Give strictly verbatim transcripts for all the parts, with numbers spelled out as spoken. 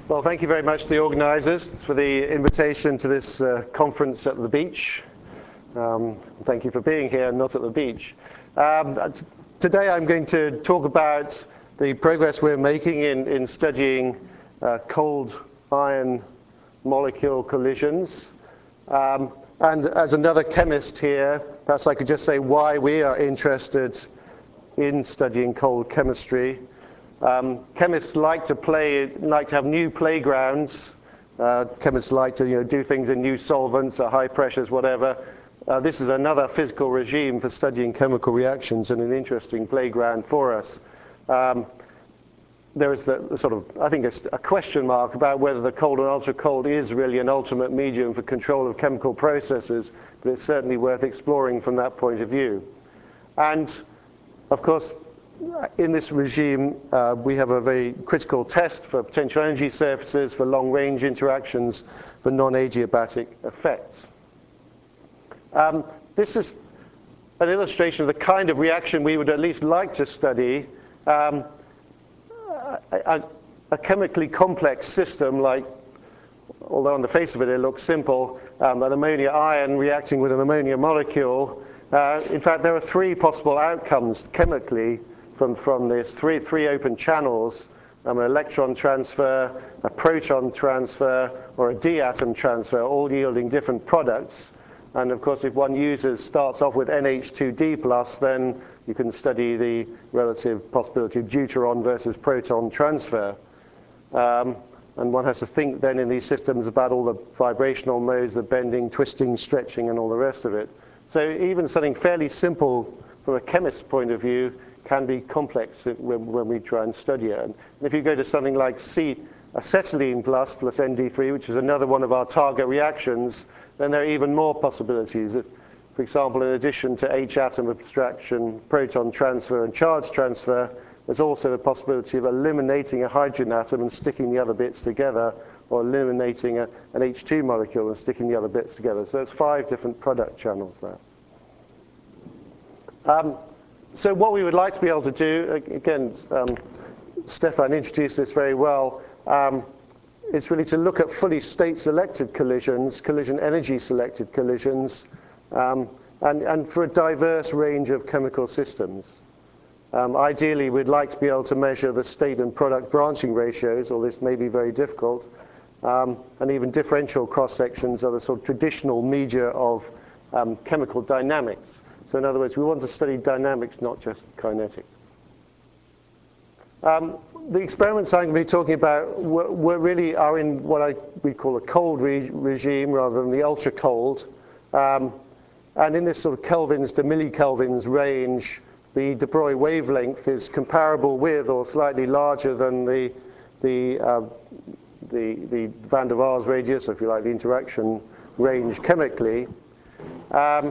Well, thank you very much to the organizers for the invitation to this uh, conference at the beach. Um, thank you for being here and not at the beach. Um, today I'm going to talk about the progress we're making in, in studying uh, cold iron molecule collisions. Um, and as another chemist here, perhaps I could just say why we are interested in studying cold chemistry. Um, chemists like to play, like to have new playgrounds. Uh, chemists like to, you know, do things in new solvents at high pressures, whatever. Uh, this is another physical regime for studying chemical reactions and an interesting playground for us. Um, there is the, the sort of, I think, it's a question mark about whether the cold and ultra cold is really an ultimate medium for control of chemical processes, but it's certainly worth exploring from that point of view. And of course, in this regime, uh, we have a very critical test for potential energy surfaces, for long-range interactions, for non-adiabatic effects. Um, this is an illustration of the kind of reaction we would at least like to study. Um, a, a, a chemically complex system, like, although on the face of it it looks simple, um, an ammonia ion reacting with an ammonia molecule. Uh, in fact, there are three possible outcomes chemically From, from this, three, three open channels, um, an electron transfer, a proton transfer, or a d-atom transfer, all yielding different products. And of course, if one uses, starts off with N H two D plus, then you can study the relative possibility of deuteron versus proton transfer. Um, and one has to think then in these systems about all the vibrational modes, the bending, twisting, stretching, and all the rest of it. So even something fairly simple from a chemist's point of view can be complex when, when we try and study it. And if you go to something like C, acetylene plus plus N D three, which is another one of our target reactions, then there are even more possibilities. For example, in addition to H-atom abstraction, proton transfer, and charge transfer, there's also the possibility of eliminating a hydrogen atom and sticking the other bits together, or eliminating a, an H two molecule and sticking the other bits together. So there's five different product channels there. Um, So what we would like to be able to do, again, um, Stefan introduced this very well, um, is really to look at fully state-selected collisions, collision energy-selected collisions, um, and, and for a diverse range of chemical systems. Um, ideally, we'd like to be able to measure the state and product branching ratios, although this may be very difficult, um, and even differential cross-sections are the sort of traditional media of um, chemical dynamics. So in other words, we want to study dynamics, not just kinetics. Um, the experiments I'm going to be talking about were, were really are in what I, we call a cold re regime rather than the ultra cold. Um, and in this sort of kelvins to millikelvins range, the de Broglie wavelength is comparable with or slightly larger than the, the, uh, the, the van der Waals radius, if you like, the interaction range chemically. Um,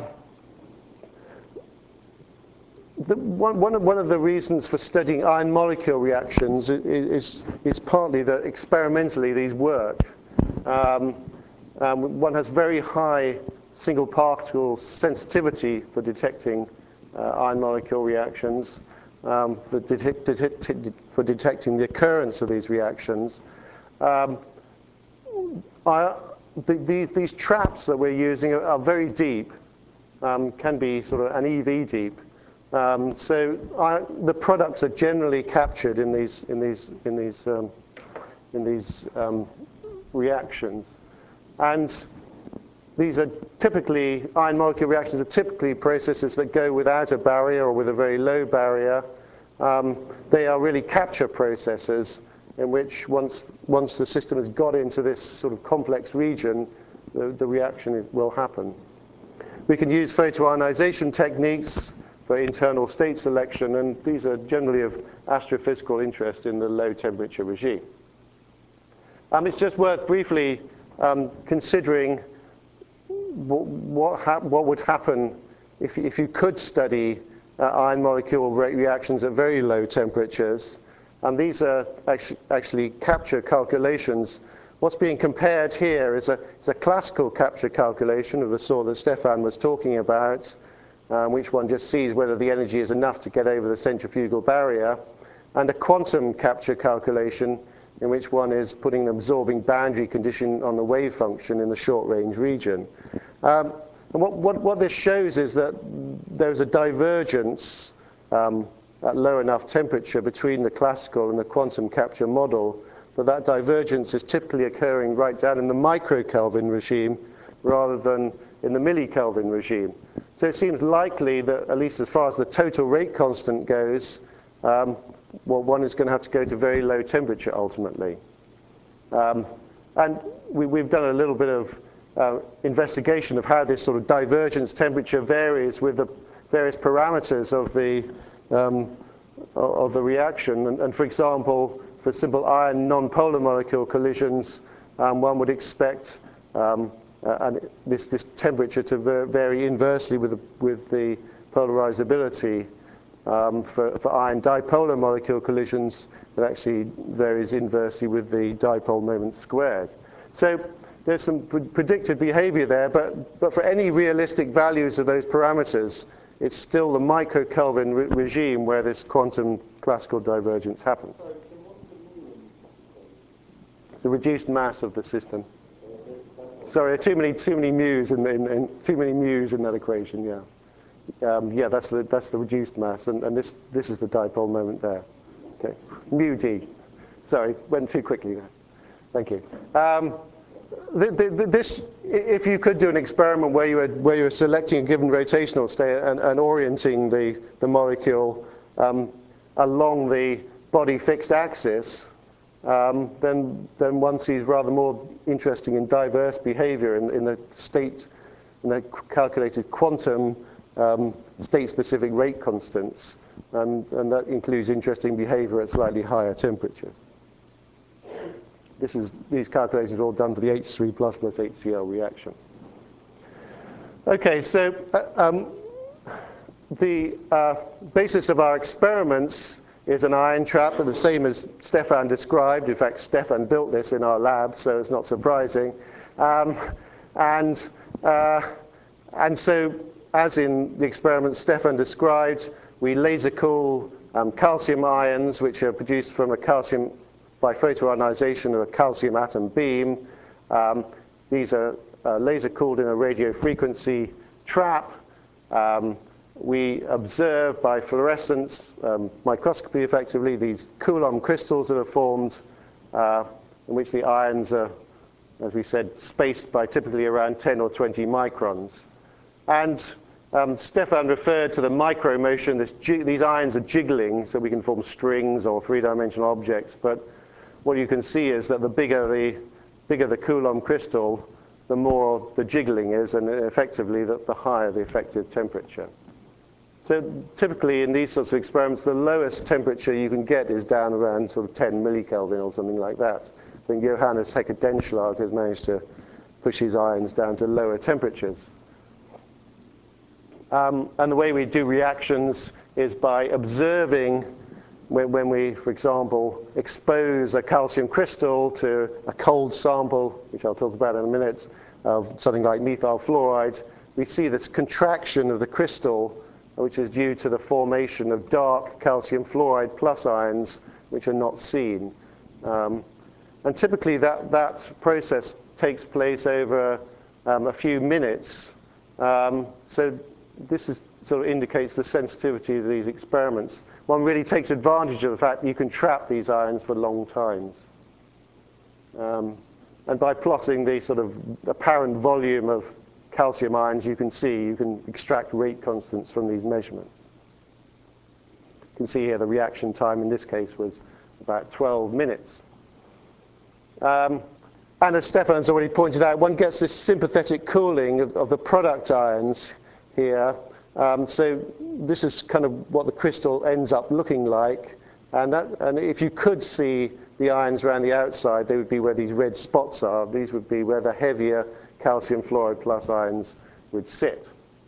The, one, one, of, one of the reasons for studying iron molecule reactions is, is, is partly that experimentally these work. Um, um, one has very high single particle sensitivity for detecting uh, iron molecule reactions, um, for, detect, detect, for detecting the occurrence of these reactions. Um, I, the, the, these traps that we're using are, are very deep, um, can be sort of an E V deep. Um, so I, the products are generally captured in these in these in these um, in these um, reactions, and these are typically iron molecule reactions are typically processes that go without a barrier or with a very low barrier. Um, they are really capture processes in which once once the system has got into this sort of complex region, the, the reaction is, will happen. We can use photoionization techniques for internal state selection, and these are generally of astrophysical interest in the low temperature regime. Um, it's just worth briefly um, considering what, what, what would happen if, if you could study uh, iron molecule re reactions at very low temperatures. And these are actually, actually capture calculations. What's being compared here is a, is a classical capture calculation of the sort that Stefan was talking about, Um, which one just sees whether the energy is enough to get over the centrifugal barrier, and a quantum capture calculation in which one is putting an absorbing boundary condition on the wave function in the short-range region. Um, and what, what, what this shows is that there's a divergence um, at low enough temperature between the classical and the quantum capture model, but that divergence is typically occurring right down in the microkelvin regime rather than in the millikelvin regime. So it seems likely that, at least as far as the total rate constant goes, um, well, one is going to have to go to very low temperature ultimately. Um, and we, we've done a little bit of uh, investigation of how this sort of divergence temperature varies with the various parameters of the, um, of the reaction. And, and for example, for simple iron non-polar molecule collisions, um, one would expect um, uh, and this, this temperature to vary inversely with the, with the polarizability. Um, for, for iron dipolar molecule collisions, it actually varies inversely with the dipole moment squared. So there's some pre predicted behavior there, but, but for any realistic values of those parameters, it's still the microkelvin re regime where this quantum classical divergence happens. The reduced mass of the system. Sorry, too many too many mu's in, in, in too many mu's in that equation. Yeah, um, yeah, that's the that's the reduced mass, and, and this this is the dipole moment there. Okay, mu d. Sorry, went too quickly there. Thank you. Um, the, the, the, this, if you could do an experiment where you were where you were selecting a given rotational state and, and orienting the the molecule um, along the body fixed axis. Um, then, then one sees rather more interesting and diverse behavior in, in the state, in the calculated quantum um, state-specific rate constants, and, and that includes interesting behavior at slightly higher temperatures. This is, these calculations are all done for the H three plus plus H C l reaction. Okay, so uh, um, the uh, basis of our experiments is an ion trap, the same as Stefan described. In fact, Stefan built this in our lab, so it's not surprising. Um, and, uh, and so, as in the experiment Stefan described, we laser cool um, calcium ions, which are produced from a calcium, by photoionization of a calcium atom beam. Um, these are uh, laser cooled in a radio frequency trap. Um, We observe by fluorescence, um, microscopy effectively, these Coulomb crystals that are formed uh, in which the ions are, as we said, spaced by typically around ten or twenty microns. And um, Stefan referred to the micro motion. This these ions are jiggling, so we can form strings or three-dimensional objects. But what you can see is that the bigger the, bigger the Coulomb crystal, the more the jiggling is, and effectively the, the higher the effective temperature. So typically in these sorts of experiments, the lowest temperature you can get is down around sort of ten millikelvin or something like that. I think Johannes Hecke-Denschlag has managed to push his ions down to lower temperatures. Um, and the way we do reactions is by observing when, when we, for example, expose a calcium crystal to a cold sample, which I'll talk about in a minute, of something like methyl fluoride. We see this contraction of the crystal, which is due to the formation of dark calcium fluoride plus ions, which are not seen. Um, and typically that, that process takes place over um, a few minutes. Um, so this is, sort of indicates the sensitivity of these experiments. One really takes advantage of the fact that you can trap these ions for long times. Um, and by plotting the sort of apparent volume of calcium ions, you can see, you can extract rate constants from these measurements. You can see here the reaction time in this case was about twelve minutes. Um, and as Stefan has already pointed out, one gets this sympathetic cooling of, of the product ions here. Um, so this is kind of what the crystal ends up looking like. And, that, and if you could see the ions around the outside, they would be where these red spots are. These would be where the heavier calcium fluoride plus ions would sit.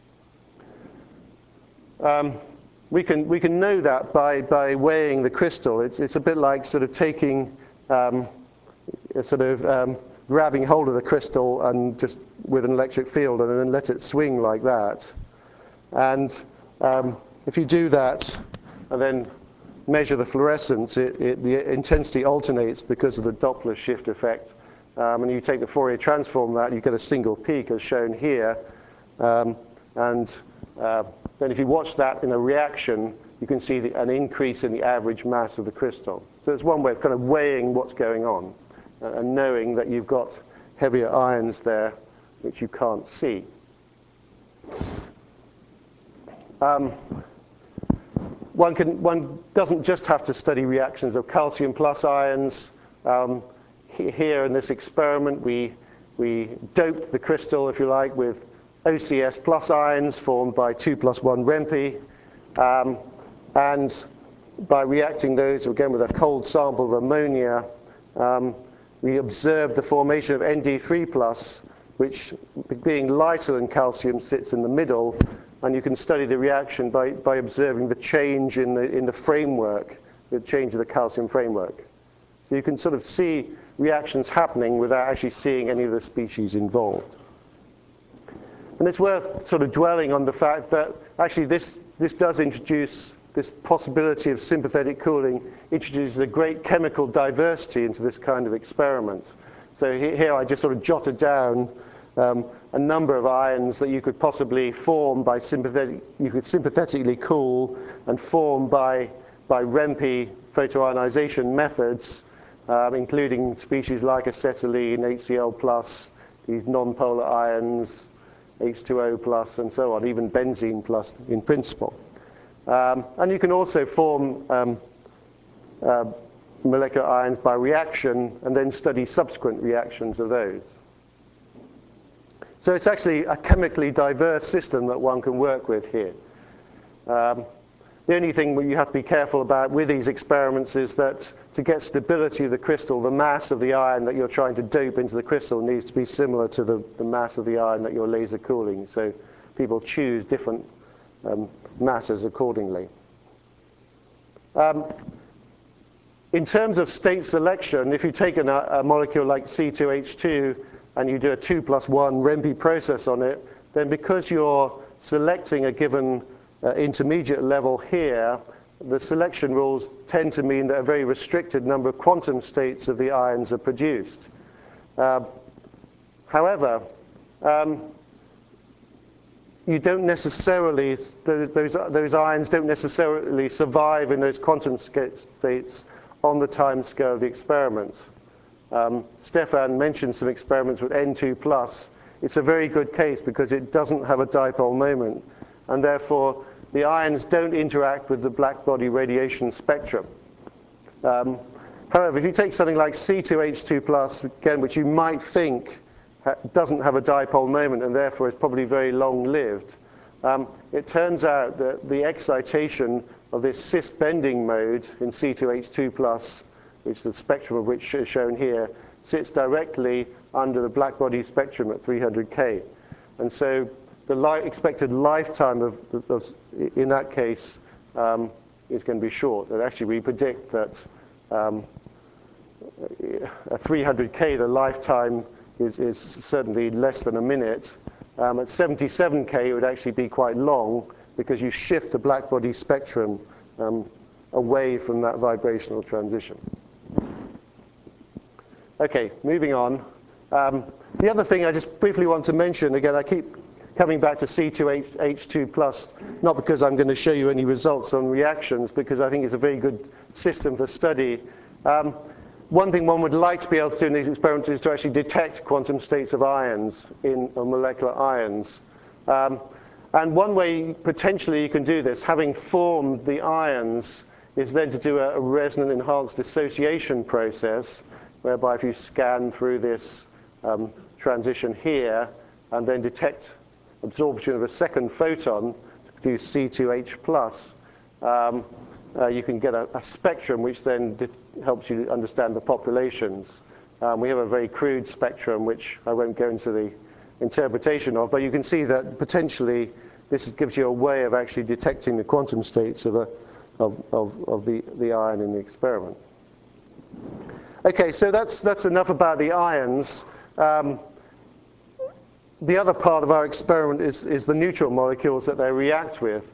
Um, we can we can know that by by weighing the crystal. It's it's a bit like sort of taking, um, sort of um, grabbing hold of the crystal and just with an electric field and then let it swing like that. And um, if you do that, and then measure the fluorescence, it, it, the intensity alternates because of the Doppler shift effect. Um, and you take the Fourier transform that, you get a single peak as shown here. Um, and uh, then if you watch that in a reaction, you can see the, an increase in the average mass of the crystal. So it's one way of kind of weighing what's going on uh, and knowing that you've got heavier ions there which you can't see. Um, one, can, one doesn't just have to study reactions of calcium plus ions. Um, he, here in this experiment, we, we doped the crystal, if you like, with O C S plus ions formed by two plus one ReMPy. Um, and by reacting those, again, with a cold sample of ammonia, um, we observed the formation of N D three plus, which, being lighter than calcium, sits in the middle. And you can study the reaction by, by observing the change in the, in the framework, the change of the calcium framework. So you can sort of see reactions happening without actually seeing any of the species involved. And it's worth sort of dwelling on the fact that actually this, this does introduce this possibility of sympathetic cooling, introduces a great chemical diversity into this kind of experiment. So here I just sort of jotted down um, a number of ions that you could possibly form by sympathetic, you could sympathetically cool and form by, by ReMPy photoionization methods, um, including species like acetylene, HCl plus, these nonpolar ions, H two O plus, and so on, even benzene plus in principle. Um, and you can also form um, uh, molecular ions by reaction and then study subsequent reactions of those. So it's actually a chemically diverse system that one can work with here. Um, the only thing you have to be careful about with these experiments is that to get stability of the crystal, the mass of the ion that you're trying to dope into the crystal needs to be similar to the, the mass of the ion that you're laser cooling. So people choose different um, masses accordingly. Um, in terms of state selection, if you take an, a molecule like C two H two and you do a two plus one ReMPy process on it, then because you're selecting a given uh, intermediate level here, the selection rules tend to mean that a very restricted number of quantum states of the ions are produced. Uh, however, um, you don't necessarily, those, those, those ions don't necessarily survive in those quantum states on the time scale of the experiment. Um, Stefan mentioned some experiments with N two plus. It's a very good case because it doesn't have a dipole moment, and therefore the ions don't interact with the black body radiation spectrum. Um, however, if you take something like C two H two plus, again, which you might think ha doesn't have a dipole moment and therefore is probably very long-lived, um, it turns out that the excitation of this cis bending mode in C two H two plus, which the spectrum of which is shown here, sits directly under the black body spectrum at three hundred K. And so the li expected lifetime of, of, in that case, um, is going to be short. And actually, we predict that um, at three hundred K, the lifetime is, is certainly less than a minute. Um, at seventy-seven K, it would actually be quite long because you shift the black body spectrum um, away from that vibrational transition. Okay, moving on. Um, the other thing I just briefly want to mention, again, I keep coming back to C two H two plus, not because I'm going to show you any results on reactions, because I think it's a very good system for study. Um, one thing one would like to be able to do in these experiments is to actually detect quantum states of ions in uh, molecular ions. Um, and one way potentially you can do this, having formed the ions, is then to do a, a resonant enhanced dissociation process, whereby if you scan through this um, transition here and then detect absorption of a second photon to produce C two H plus, um, uh, you can get a, a spectrum which then helps you understand the populations. Um, we have a very crude spectrum which I won't go into the interpretation of, but you can see that potentially this gives you a way of actually detecting the quantum states of, a, of, of, of the, the ion in the experiment. Okay, so that's, that's enough about the ions. Um, the other part of our experiment is, is the neutral molecules that they react with.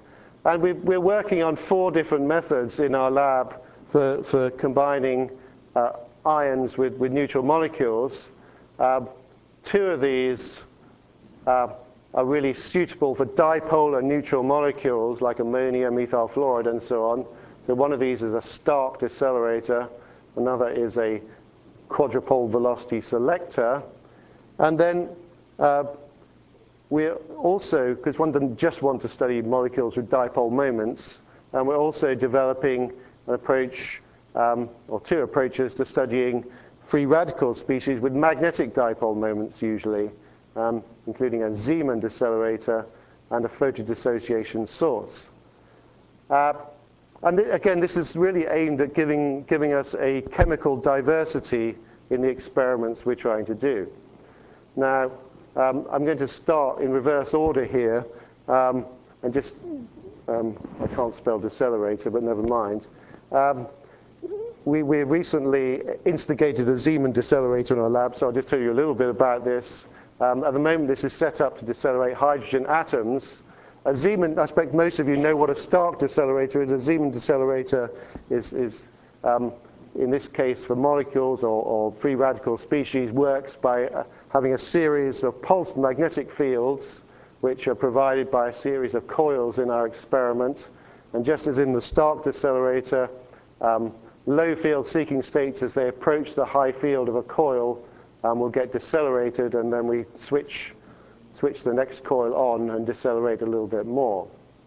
And we, we're working on four different methods in our lab for, for combining uh, ions with, with neutral molecules. Uh, two of these uh, are really suitable for dipolar neutral molecules like ammonia, methyl fluoride, and so on. So one of these is a Stark decelerator. Another is a quadrupole velocity selector. And then uh, we're also, because one doesn't just want to study molecules with dipole moments, and we're also developing an approach, um, or two approaches to studying free radical species with magnetic dipole moments usually, um, including a Zeeman decelerator and a photodissociation source. Uh, and th again, this is really aimed at giving, giving us a chemical diversity in the experiments we're trying to do. Now, um, I'm going to start in reverse order here, um, and just, um, I can't spell decelerator, but never mind. Um, we, we recently instigated a Zeeman decelerator in our lab, so I'll just tell you a little bit about this. Um, at the moment, this is set up to decelerate hydrogen atoms. A Zeeman, I expect most of you know what a Stark decelerator is. A Zeeman decelerator is, is um, in this case, for molecules or, or free radical species, works by uh, having a series of pulsed magnetic fields, which are provided by a series of coils in our experiment. And just as in the Stark decelerator, um, low field seeking states, as they approach the high field of a coil, um, will get decelerated, and then we switch, switch the next coil on and decelerate a little bit more.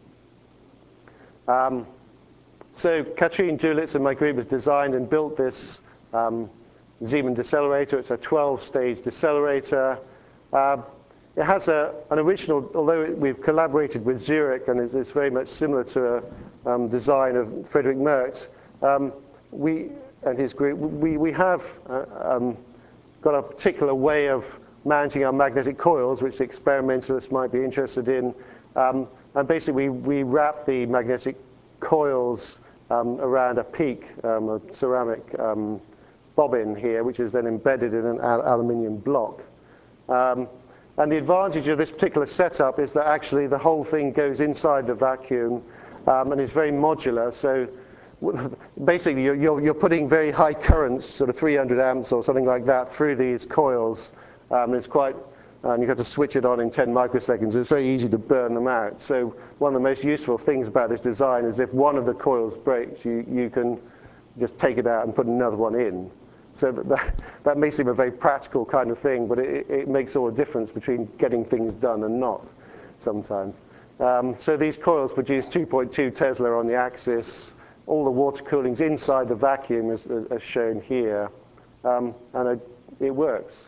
Um, So Katrien Dulitz and my group has designed and built this um, Zeeman decelerator. It's a twelve stage decelerator. Uh, it has a, an original, although it, we've collaborated with Zurich, and it's, it's very much similar to a um, design of Frederick Merkt, um, we and his group, we, we have uh, um, got a particular way of mounting our magnetic coils, which experimentalists might be interested in. Um, and basically, we, we wrap the magnetic coils um, around a peak, um, a ceramic um, bobbin here, which is then embedded in an al aluminium block. Um, and the advantage of this particular setup is that actually the whole thing goes inside the vacuum um, and is very modular. So basically, you're, you're, you're putting very high currents, sort of three hundred amps or something like that, through these coils. Um, it's quite And you've got to switch it on in ten microseconds. It's very easy to burn them out. So one of the most useful things about this design is if one of the coils breaks, you, you can just take it out and put another one in. So that, that, that may seem a very practical kind of thing, but it, it makes all the difference between getting things done and not sometimes. Um, so these coils produce two point two Tesla on the axis. All the water cooling's inside the vacuum, as, as shown here. Um, and it, it works.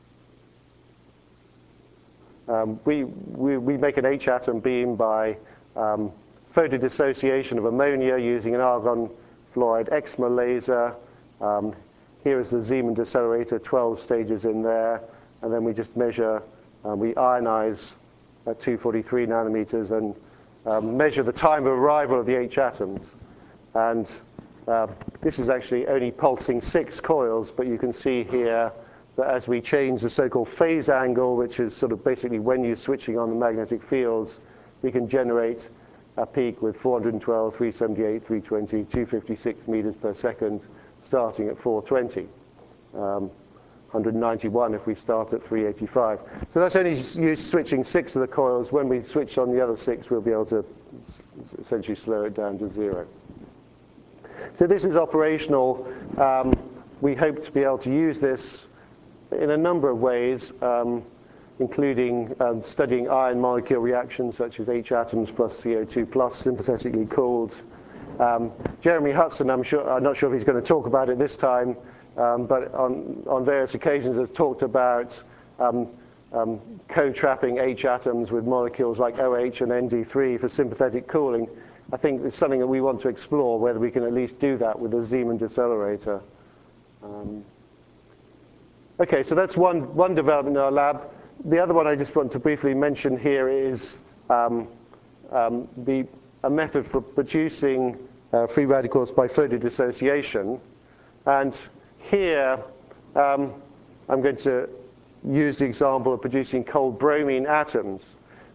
Um, we, we, we make an H-atom beam by um, photodissociation of ammonia using an argon fluoride excimer laser. Um, here is the Zeeman decelerator, twelve stages in there. And then we just measure, um, we ionize at two forty-three nanometers and um, measure the time of arrival of the H-atoms. And uh, this is actually only pulsing six coils, but you can see here that as we change the so-called phase angle, which is sort of basically when you're switching on the magnetic fields, we can generate a peak with four hundred twelve, three seventy-eight, three twenty, two fifty-six meters per second, starting at four twenty. Um, one ninety-one if we start at three eighty-five. So that's only you switching six of the coils. When we switch on the other six, we'll be able to essentially slow it down to zero. So this is operational. Um, we hope to be able to use this in a number of ways, um, including um, studying ion molecule reactions such as H-atoms plus C O two plus sympathetically cooled. Um, Jeremy Hudson, I'm, sure, I'm not sure if he's going to talk about it this time, um, but on, on various occasions has talked about um, um, co-trapping H-atoms with molecules like O H and N D three for sympathetic cooling. I think it's something that we want to explore, whether we can at least do that with a Zeeman decelerator. Um, Okay, so that's one, one development in our lab. The other one I just want to briefly mention here is um, um, the, a method for producing uh, free radicals by photodissociation. And here, um, I'm going to use the example of producing cold bromine atoms.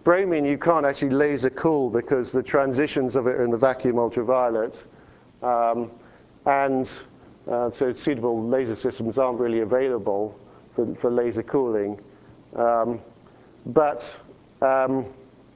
bromine you can't actually laser cool because the transitions of it are in the vacuum ultraviolet. Um, and uh, so suitable laser systems aren't really available for, for laser cooling. Um, but um,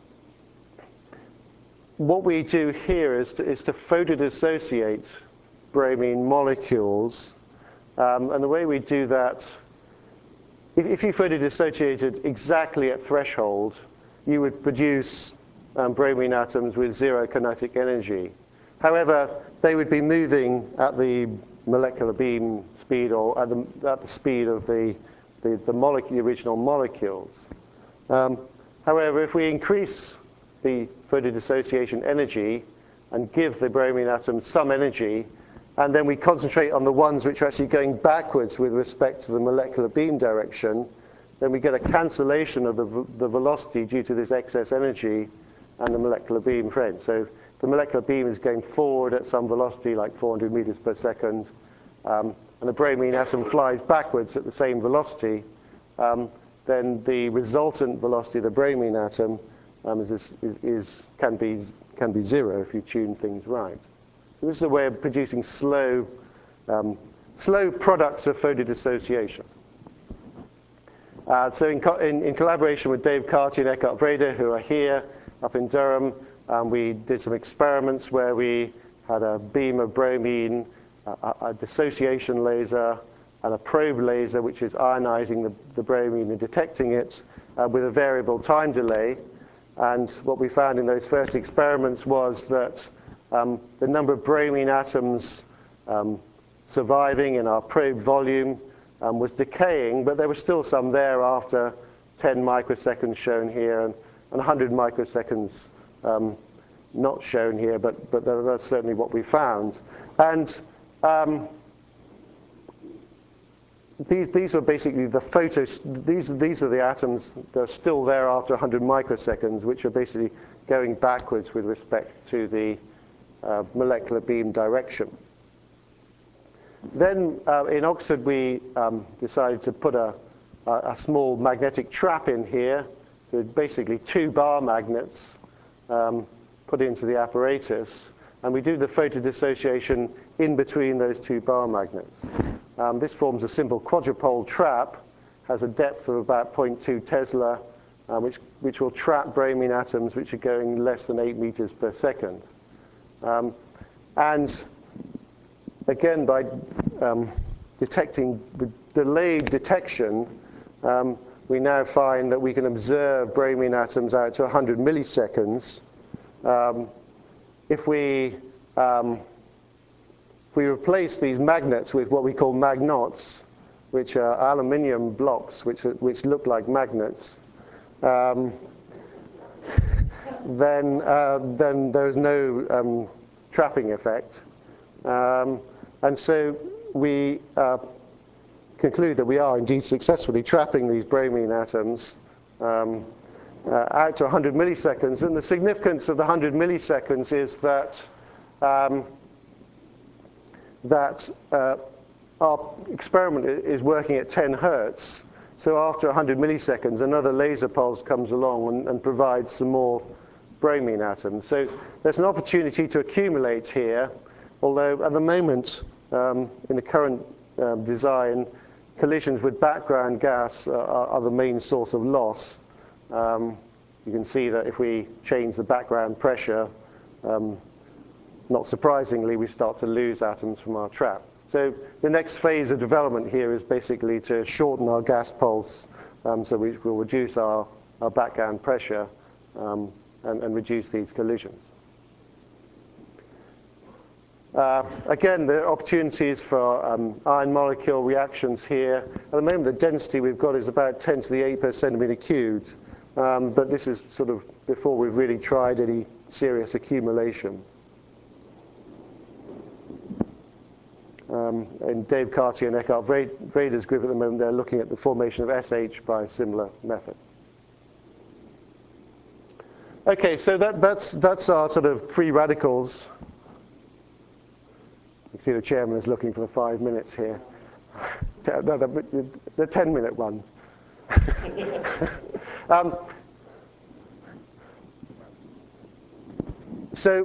what we do here is to, is to photodissociate bromine molecules. Um, and the way we do that, if, if you photodissociated exactly at threshold, you would produce um, bromine atoms with zero kinetic energy. However, they would be moving at the molecular beam speed or at the, at the speed of the, the, the, molecule, the original molecules. Um, however, if we increase the photodissociation energy and give the bromine atom some energy, and then we concentrate on the ones which are actually going backwards with respect to the molecular beam direction, then we get a cancellation of the, the velocity due to this excess energy and the molecular beam frame. So the molecular beam is going forward at some velocity, like four hundred meters per second, um, and the bromine atom flies backwards at the same velocity, um, then the resultant velocity of the bromine atom um, is, is, is, can, be, can be zero if you tune things right. So this is a way of producing slow, um, slow products of photodissociation. Uh, so in, co in, in collaboration with Dave Carty and Eckhard Vrede, who are here up in Durham, um, we did some experiments where we had a beam of bromine, a, a dissociation laser, and a probe laser, which is ionizing the, the bromine and detecting it uh, with a variable time delay. And what we found in those first experiments was that um, the number of bromine atoms um, surviving in our probe volume um, was decaying, but there were still some there after ten microseconds shown here and, and one hundred microseconds um, not shown here, but, but that's certainly what we found. And um, these, these were basically the photos, these, these are the atoms that are still there after one hundred microseconds, which are basically going backwards with respect to the uh, molecular beam direction. Then uh, in Oxford, we um, decided to put a, a small magnetic trap in here, so basically two bar magnets um, put into the apparatus, and we do the photodissociation in between those two bar magnets. Um, this forms a simple quadrupole trap, has a depth of about zero point two Tesla, uh, which, which will trap bromine atoms which are going less than eight meters per second. Um, and again, by um, detecting with delayed detection, um, we now find that we can observe bromine atoms out to one hundred milliseconds. Um, if we um, if we replace these magnets with what we call magnots, which are aluminium blocks which are, which look like magnets, um, then uh, then there's no um, trapping effect. Um, and so we uh, conclude that we are indeed successfully trapping these bromine atoms um, uh, out to one hundred milliseconds. And the significance of the one hundred milliseconds is that, um, that uh, our experiment is working at ten hertz. So after one hundred milliseconds, another laser pulse comes along and, and provides some more bromine atoms. So there's an opportunity to accumulate here. Although at the moment, um, in the current um, design, collisions with background gas are, are the main source of loss. Um, you can see that if we change the background pressure, um, not surprisingly, we start to lose atoms from our trap. So the next phase of development here is basically to shorten our gas pulse, um, so we will reduce our, our background pressure um, and, and reduce these collisions. Uh, again, the opportunities for um, ion molecule reactions here. At the moment, the density we've got is about ten to the eight per centimeter cubed. Um, but this is sort of before we've really tried any serious accumulation. Um, and Dave Carty and Eckhard Vrede's group at the moment, they're looking at the formation of S H by a similar method. Okay, so that, that's, that's our sort of free radicals. You see the chairman is looking for the five minutes here. No, the ten minute one. um, so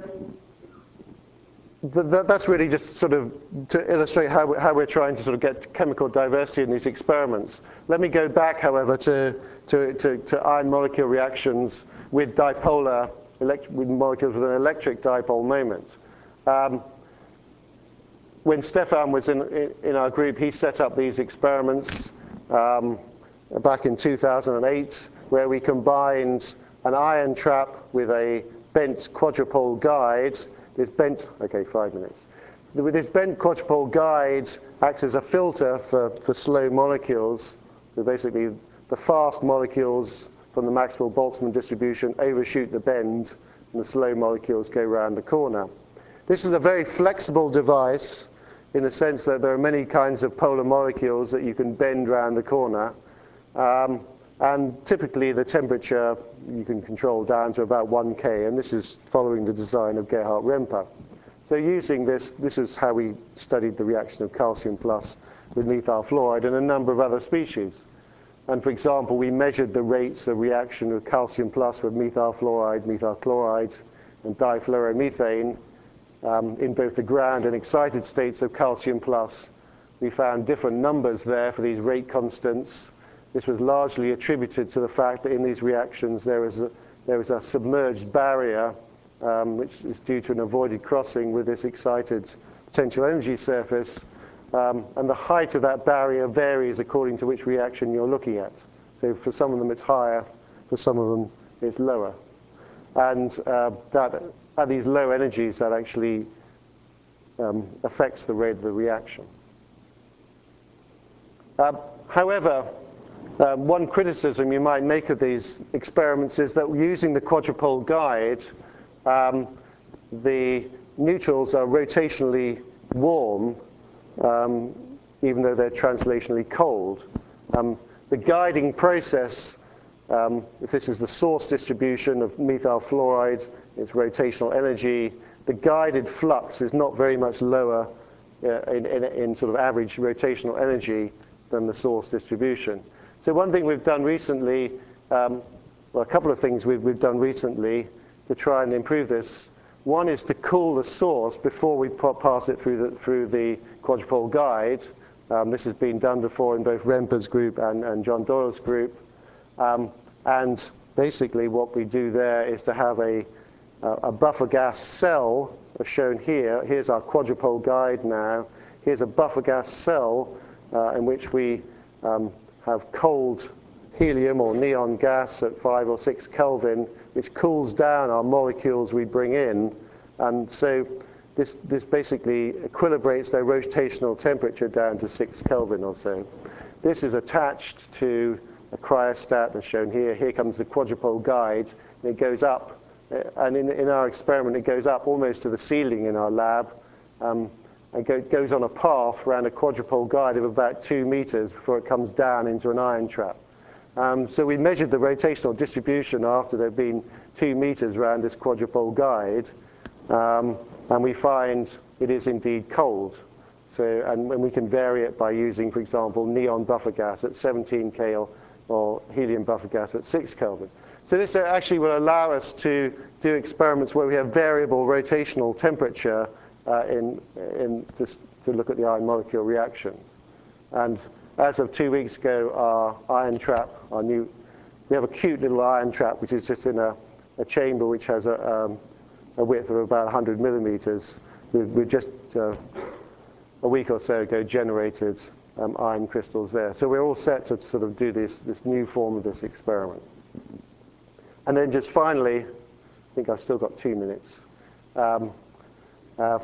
th th that's really just sort of to illustrate how, we, how we're trying to sort of get chemical diversity in these experiments. Let me go back, however, to, to, to, to iron molecule reactions with dipolar, elect with molecules with an electric dipole moment. Um, when Stefan was in, in, in our group, he set up these experiments um, back in two thousand eight, where we combined an ion trap with a bent quadrupole guide. This bent, okay, five minutes. With this bent quadrupole guide acts as a filter for, for slow molecules. So basically, the fast molecules from the Maxwell-Boltzmann distribution overshoot the bend, and the slow molecules go around the corner. This is a very flexible device in the sense that there are many kinds of polar molecules that you can bend around the corner. Um, and typically the temperature you can control down to about one K, and this is following the design of Gerhard Remper. So using this, this is how we studied the reaction of calcium plus with methyl fluoride and a number of other species. And for example, we measured the rates of reaction of calcium plus with methyl fluoride, methyl chloride, and difluoromethane um, in both the ground and excited states of calcium plus. We found different numbers there for these rate constants. This was largely attributed to the fact that in these reactions there is a, there is a submerged barrier, um, which is due to an avoided crossing with this excited potential energy surface. Um, and the height of that barrier varies according to which reaction you're looking at. So for some of them it's higher, for some of them it's lower. And uh, that, at these low energies, that actually um, affects the rate of the reaction. Uh, however, Um, one criticism you might make of these experiments is that using the quadrupole guide, um, the neutrals are rotationally warm, um, even though they're translationally cold. Um, the guiding process, um, if this is the source distribution of methyl fluoride, its rotational energy, the guided flux is not very much lower uh, in, in, in sort of average rotational energy than the source distribution. So one thing we've done recently, um, well, a couple of things we've, we've done recently to try and improve this. One is to cool the source before we pass it through the, through the quadrupole guide. Um, this has been done before in both Remper's group and, and John Doyle's group. Um, and basically what we do there is to have a, a buffer gas cell, as shown here. Here's our quadrupole guide now. Here's a buffer gas cell uh, in which we um, have cold helium or neon gas at five or six Kelvin, which cools down our molecules we bring in. And so this, this basically equilibrates their rotational temperature down to six Kelvin or so. This is attached to a cryostat, as shown here. Here comes the quadrupole guide, and it goes up. And in, in our experiment, it goes up almost to the ceiling in our lab. Um, It go, goes on a path around a quadrupole guide of about two meters before it comes down into an ion trap. Um, so we measured the rotational distribution after there had been two meters around this quadrupole guide, um, and we find it is indeed cold. So, and, and we can vary it by using, for example, neon buffer gas at seventeen K or, or helium buffer gas at six Kelvin. So this actually will allow us to do experiments where we have variable rotational temperature Uh, in, in just to look at the iron molecule reactions. And as of two weeks ago, our ion trap, our new, we have a cute little ion trap which is just in a, a chamber which has a, um, a width of about one hundred millimeters. We, we just uh, a week or so ago generated um, iron crystals there. So we're all set to sort of do this, this new form of this experiment. And then just finally, I think I've still got two minutes. Um, Uh,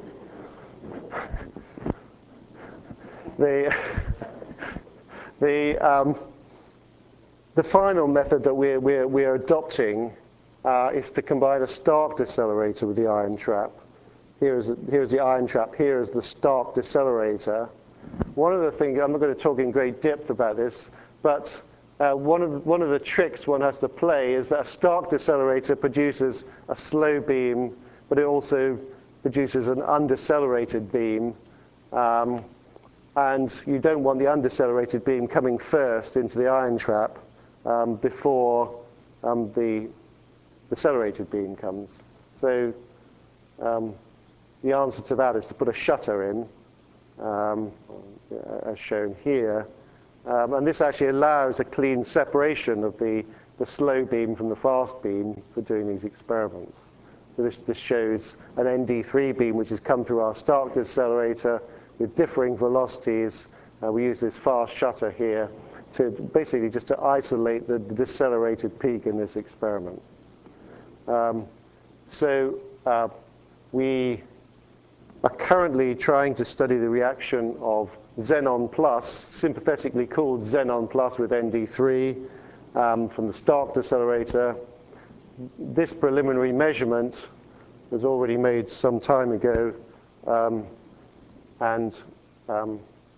the the um, the final method that we're we're, we're adopting uh, is to combine a Stark decelerator with the ion trap. Here is here's the ion trap. Here is the Stark decelerator. One of the things, I'm not going to talk in great depth about this, but uh, one of the, one of the tricks one has to play is that a Stark decelerator produces a slow beam, but it also produces an undecelerated beam, um, and you don't want the undecelerated beam coming first into the ion trap um, before um, the decelerated beam comes. So um, the answer to that is to put a shutter in, um, as shown here. Um, and this actually allows a clean separation of the, the slow beam from the fast beam for doing these experiments. So this, this shows an N D three beam which has come through our Stark decelerator with differing velocities. Uh, we use this fast shutter here to basically just to isolate the, the decelerated peak in this experiment. Um, so uh, we are currently trying to study the reaction of xenon plus, sympathetically cooled xenon plus with N D three um, from the Stark decelerator. This preliminary measurement was already made some time ago, um, and um,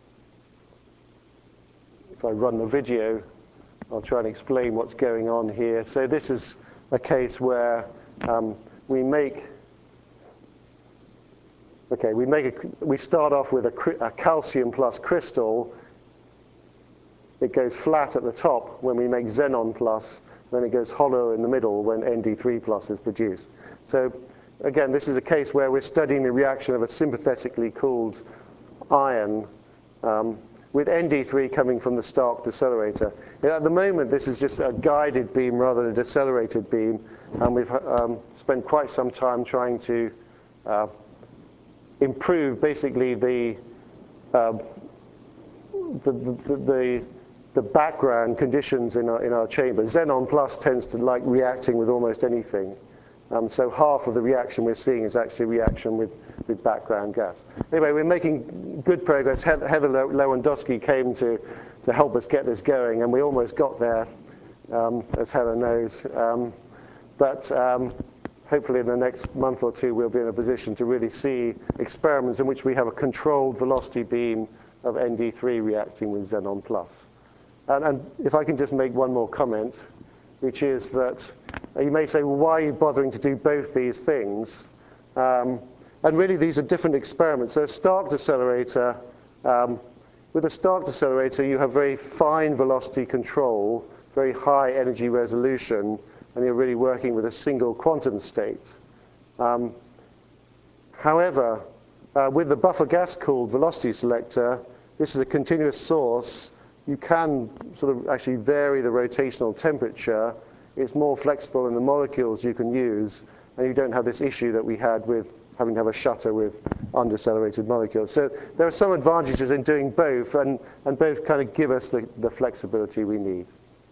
if I run the video, I'll try and explain what's going on here. So this is a case where um, we make Okay, we make a, we start off with a, a calcium plus crystal. It goes flat at the top when we make xenon plus, then it goes hollow in the middle when N D three plus is produced. So again, this is a case where we're studying the reaction of a sympathetically cooled ion um, with N D three coming from the Stark decelerator. At the moment, this is just a guided beam rather than a decelerated beam, and we've um, spent quite some time trying to uh, improve basically the, uh, the, the, the, the background conditions in our, in our chamber. Xenon plus tends to like reacting with almost anything. Um, so half of the reaction we're seeing is actually reaction with, with background gas. Anyway, we're making good progress. Heather Lewandowski came to, to help us get this going, and we almost got there, um, as Heather knows. Um, but um, hopefully in the next month or two, we'll be in a position to really see experiments in which we have a controlled velocity beam of N D three reacting with xenon plus. And, and if I can just make one more comment, which is that you may say, well, why are you bothering to do both these things? Um, and really, these are different experiments. So a Stark decelerator, um, with a Stark decelerator, you have very fine velocity control, very high energy resolution, and you're really working with a single quantum state. Um, however, uh, with the buffer gas-cooled velocity selector, this is a continuous source. You can sort of actually vary the rotational temperature. It's more flexible in the molecules you can use, and you don't have this issue that we had with having to have a shutter with undecelerated molecules. So there are some advantages in doing both, and, and both kind of give us the, the flexibility we need.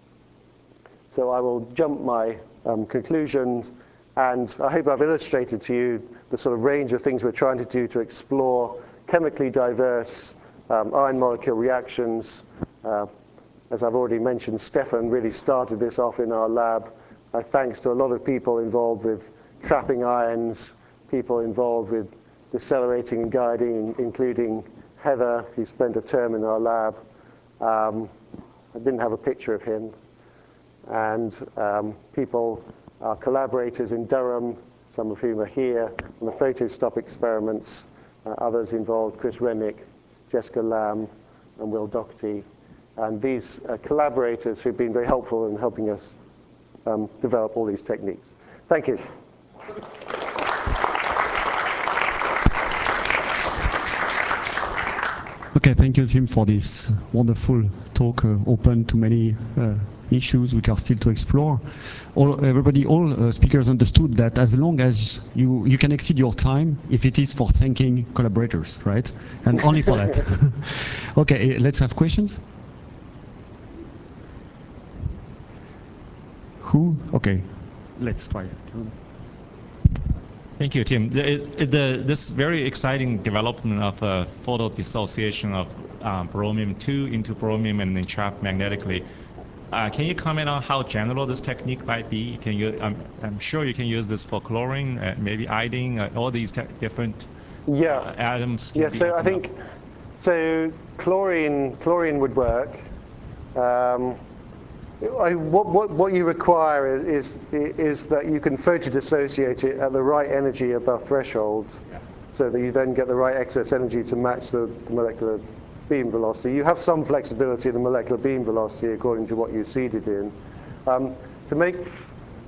So I will jump my um, conclusions, and I hope I've illustrated to you the sort of range of things we're trying to do to explore chemically diverse um, ion molecule reactions. Uh, as I've already mentioned, Stefan really started this off in our lab, uh, thanks to a lot of people involved with trapping ions, people involved with decelerating and guiding, including Heather, who spent a term in our lab. Um, I didn't have a picture of him. And um, people, our collaborators in Durham, some of whom are here, on the photostop experiments, uh, others involved, Chris Rennick, Jessica Lamb, and Will Doherty. And these uh, collaborators who've been very helpful in helping us um, develop all these techniques. Thank you. Okay, thank you, Tim, for this wonderful talk, uh, open to many uh, issues which are still to explore. All, everybody, all uh, speakers understood that as long as you, you can exceed your time if it is for thanking collaborators, right? And only for that. Okay, let's have questions. Who? Okay, let's try it. Thank you, Tim. The, the, this very exciting development of uh, photo dissociation of um, bromium two into bromium and then trapped magnetically. Uh, can you comment on how general this technique might be? Can you? I'm, I'm sure you can use this for chlorine, uh, maybe iodine, uh, all these different yeah. uh, atoms. Yeah. So I think up. so. Chlorine, chlorine would work. Um, I, what, what, what you require is, is, is that you can photodissociate it at the right energy above thresholds, yeah. so that you then get the right excess energy to match the, the molecular beam velocity. You have some flexibility in the molecular beam velocity according to what you seed it in. Um, to make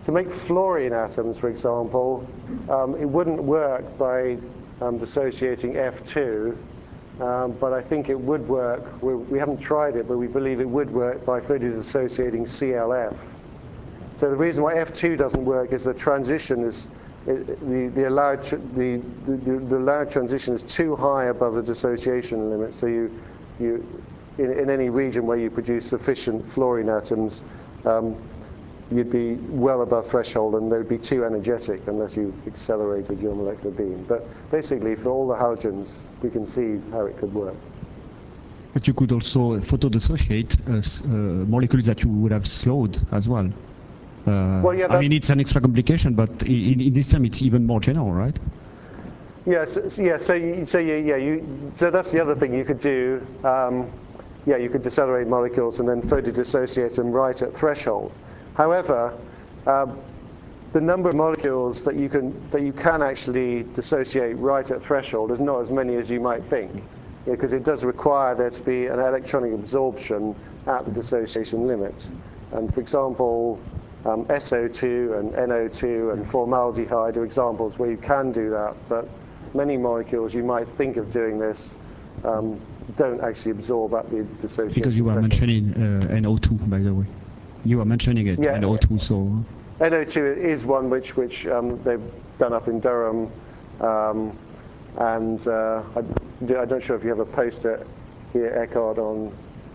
to make fluorine atoms, for example, um, it wouldn't work by um, dissociating F two, um, but I think it would work. We, we haven't tried it, but we believe it would work by photodissociating C L F. So the reason why F two doesn't work is the transition is it, the the allowed the, the the allowed transition is too high above the dissociation limit. So you you in, in any region where you produce sufficient fluorine atoms, um, you'd be well above threshold, and they'd be too energetic unless you accelerated your molecular beam. But basically, for all the halogens, we can see how it could work. But you could also photodissociate uh, uh, molecules that you would have slowed as well. Uh, well, yeah, I mean, it's an extra complication, but in, in this time it's even more general, right? Yes, yeah, so, yeah. So, you, so you, yeah, you. So that's the other thing you could do. Um, yeah, you could decelerate molecules and then photodissociate them right at threshold. However, um, the number of molecules that you can that you can actually dissociate right at threshold is not as many as you might think, because it does require there to be an electronic absorption at the dissociation limit. And for example, um, S O two and N O two and formaldehyde are examples where you can do that, but many molecules you might think of doing this um, don't actually absorb at the dissociation. Because you were threshold. mentioning uh, N O two, by the way. You were mentioning it, yeah, N O two, so... N O two is one which, which um, they've done up in Durham, um, and uh, I, I'm not sure if you have a poster here, Eckhard, on...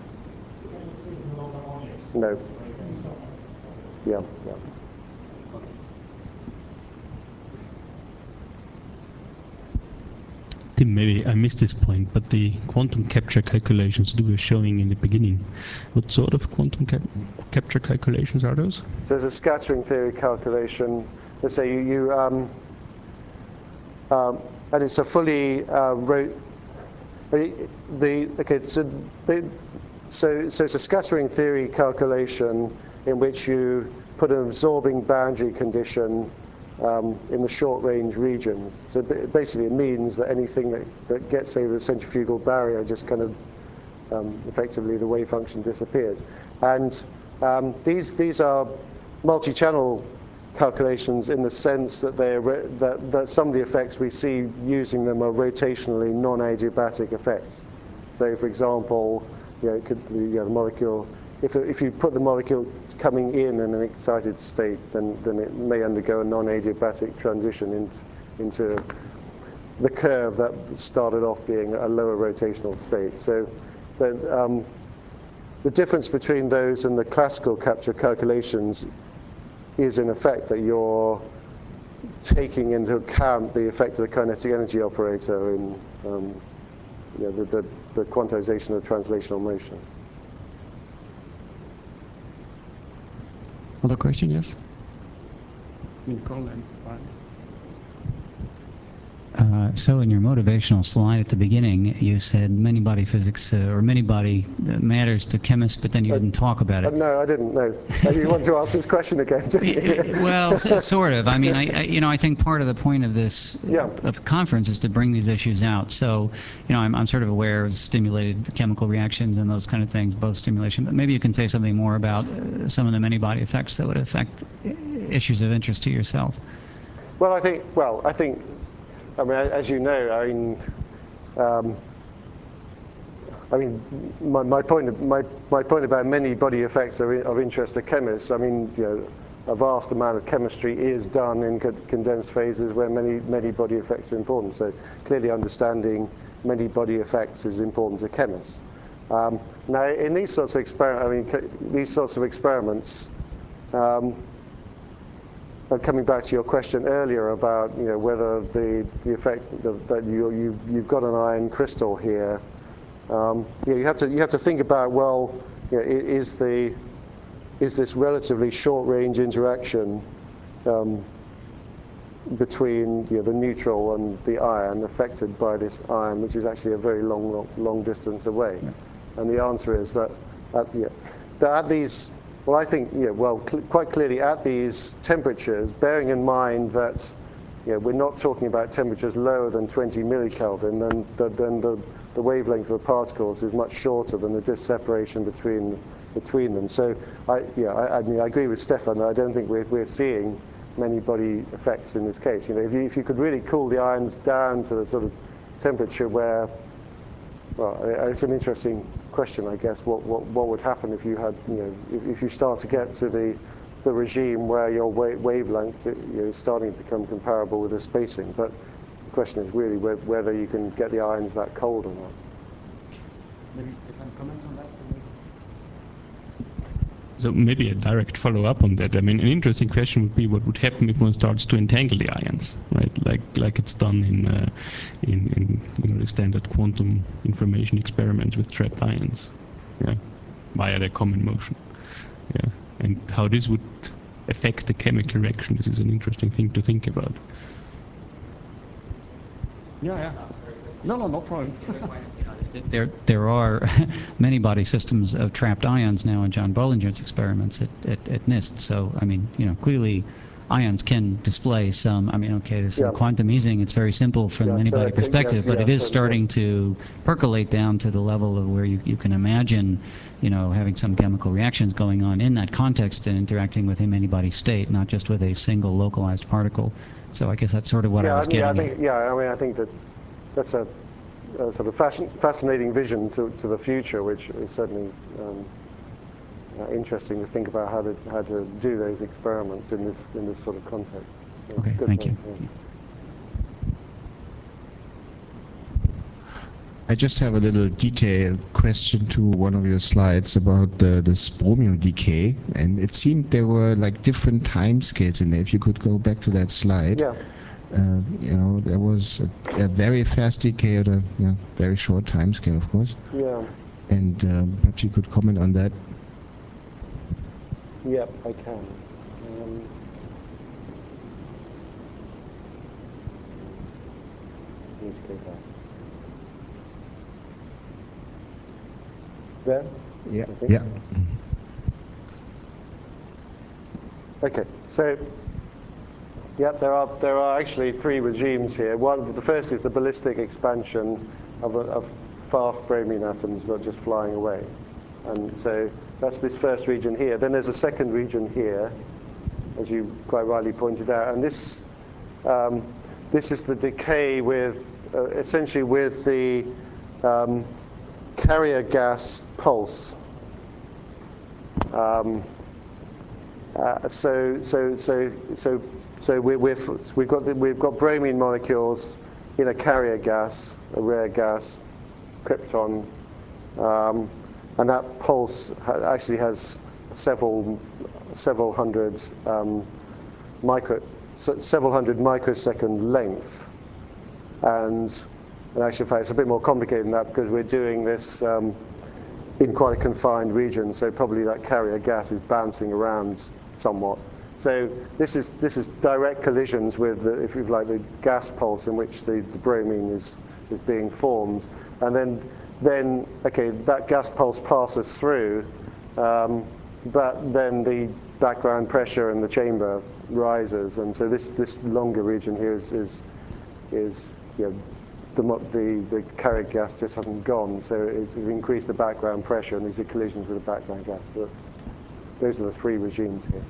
No. Yeah, yeah. Tim, maybe I missed this point, but the quantum capture calculations you were showing in the beginning, what sort of quantum cap capture calculations are those? So there's a scattering theory calculation. Let's say you, you um, um, and it's a fully uh, wrote the okay. So so so it's a scattering theory calculation in which you put an absorbing boundary condition Um, in the short-range regions. So basically it means that anything that, that gets over the centrifugal barrier just kind of um, effectively the wave function disappears. And um, these, these are multi-channel calculations in the sense that, they are that, that some of the effects we see using them are rotationally non-adiabatic effects. So for example, you know, it could, you know, the molecule, If, if you put the molecule coming in in an excited state, then, then it may undergo a non-adiabatic transition in, into the curve that started off being a lower rotational state. So the, um, the difference between those and the classical capture calculations is in effect that you're taking into account the effect of the kinetic energy operator in um, you know, the, the, the quantization of translational motion. Other question, yes? Uh, so in your motivational slide at the beginning, you said many body physics uh, or many body matters to chemists, but then you uh, didn't talk about it. Uh, no, I didn't. No, you want to ask this question again? Well, sort of. I mean, I, I, you know, I think part of the point of this yeah. of the conference is to bring these issues out. So, you know, I'm, I'm sort of aware of stimulated chemical reactions and those kind of things, both stimulation. But maybe you can say something more about uh, some of the many body effects that would affect issues of interest to yourself. Well, I think. Well, I think. I mean, as you know, I mean, um, I mean, my, my point, my my point about many body effects are of interest to chemists. I mean, you know, a vast amount of chemistry is done in condensed phases where many many body effects are important. So clearly, understanding many body effects is important to chemists. Um, now, in these sorts of experiments, I mean, these sorts of experiments. Um, Coming back to your question earlier about, you know, whether the, the effect of, that you, you, you've got an iron crystal here, um, you know, you have to you have to think about, well, you know, is the is this relatively short-range interaction um, between, you know, the neutral and the iron affected by this iron, which is actually a very long long, long distance away, yeah. And the answer is that at, you know, that at these Well, I think, yeah, well, cl quite clearly at these temperatures, bearing in mind that, you know, we're not talking about temperatures lower than twenty millikelvin, then the, then the, the wavelength of the particles is much shorter than the disk separation between between them. So I, yeah, I, I mean, I agree with Stefan. I don't think we're we're seeing many body effects in this case. You know, if you if you could really cool the ions down to the sort of temperature where, well, it's an interesting question, I guess. What what what would happen if you had, you know, if, if you start to get to the the regime where your wa wavelength, you know, is starting to become comparable with the spacing, but the question is really whether you can get the ions that cold or not. Maybe Stefan, comment on that? So maybe a direct follow-up on that. I mean, an interesting question would be what would happen if one starts to entangle the ions, right? Like like it's done in uh, in, in you know, the standard quantum information experiments with trapped ions, yeah, via their common motion, yeah. And how this would affect the chemical reaction. This is an interesting thing to think about. Yeah, yeah. No, no, no problem. There, there are many body systems of trapped ions now in John Bollinger's experiments at, at, at NIST. So, I mean, you know, clearly ions can display some, I mean, okay, there's some Yeah. quantum easing. It's very simple from Yeah, the many so body I think perspective, yes, but yeah, it is so, starting yeah. to percolate down to the level of where you, you can imagine, you know, having some chemical reactions going on in that context and interacting with a many body state, not just with a single localized particle. So I guess that's sort of what yeah, I was I mean, getting I think, at. yeah, I mean, I think that that's a, a sort of fascin fascinating vision to, to the future, which is certainly um, uh, interesting to think about how to how to do those experiments in this in this sort of context. So Okay, good thank point, you. yeah. I just have a little detailed question to one of your slides about the, this bromium decay, and it seemed there were like different time scales in there. If you could go back to that slide. Yeah. Uh, you know, there was a, a very fast decay at a you know, very short time scale, of course. Yeah. And um, perhaps you could comment on that. Yep, I can. Um, need to go back. There? Yeah. I think. Yeah. Okay, so yeah, there are there are actually three regimes here. One, the first is the ballistic expansion of, a, of fast bromine atoms, not just flying away, and so that's this first region here. Then there's a second region here, as you quite rightly pointed out, and this um, this is the decay with uh, essentially with the um, carrier gas pulse. Um, uh, so, so, so, so, so we, we've we've got the, we've got bromine molecules in a carrier gas, a rare gas, krypton, um, and that pulse ha actually has several several hundred um, micro so several hundred microsecond length, and in actual fact it's a bit more complicated than that because we're doing this um, in quite a confined region, so probably that carrier gas is bouncing around somewhat. So this is this is direct collisions with, the, if you like, the gas pulse in which the, the bromine is is being formed, and then then okay, that gas pulse passes through, um, but then the background pressure in the chamber rises, and so this this longer region here is is is you know, The, the, the carrier gas just hasn't gone, so it's increased the background pressure, and these are collisions with the background gas. So that's, those are the three regimes here.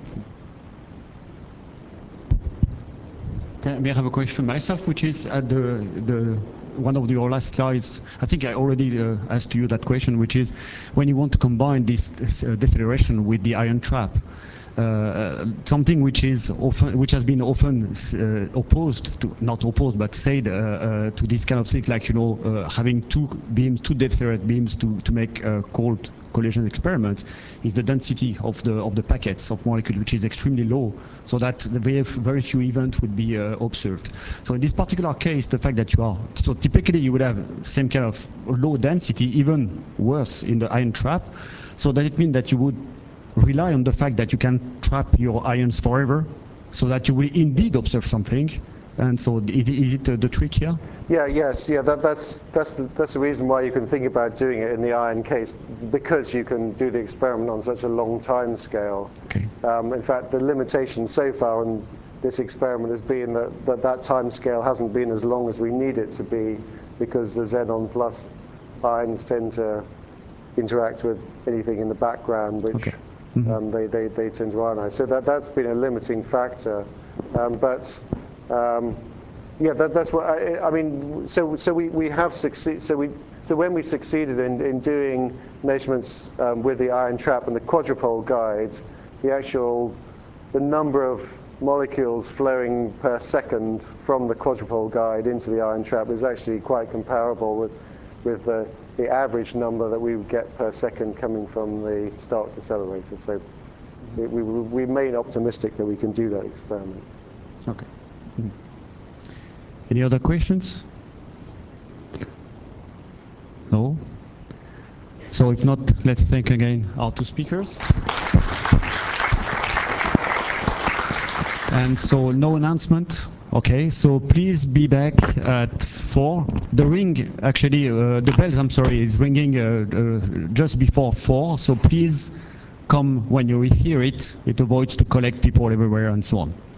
Okay, I have a question myself, which is at the, the one of your last slides. I think I already uh, asked you that question, which is when you want to combine this, this uh, deceleration with the ion trap. Uh, something which is often, which has been often uh, opposed to, not opposed, but said uh, uh, to this kind of thing, like you know, uh, having two beams, two decelerate beams to to make uh, cold collision experiments, is the density of the of the packets of molecules, which is extremely low, so that the very very few events would be uh, observed. So in this particular case, the fact that you are so typically you would have same kind of low density, even worse in the ion trap. So does it mean that you would rely on the fact that you can trap your ions forever, so that you will indeed observe something? And so, is, is it uh, the trick here? Yeah, yes, yeah. That, that's that's the, that's the reason why you can think about doing it in the ion case, because you can do the experiment on such a long time scale. Okay. Um, in fact, the limitation so far on this experiment has been that that, that time scale hasn't been as long as we need it to be, because the xenon plus ions tend to interact with anything in the background, which Okay. Mm-hmm. um, they, they, they tend to ionize. So that, that's been a limiting factor. Um, but um, yeah, that, that's what I, I mean. So, so we, we have succeeded. So we, so when we succeeded in, in doing measurements um, with the ion trap and the quadrupole guide, the actual the number of molecules flowing per second from the quadrupole guide into the ion trap is actually quite comparable with with the, the average number that we would get per second coming from the Stark decelerator. So we, we, we remain optimistic that we can do that experiment. Okay. Mm-hmm. Any other questions? No? So if not, let's thank again our two speakers. And so no announcement. Okay, so please be back at four. The ring, actually, uh, the bells, I'm sorry, is ringing uh, uh, just before four. So please come when you hear it. It avoids to collect people everywhere and so on.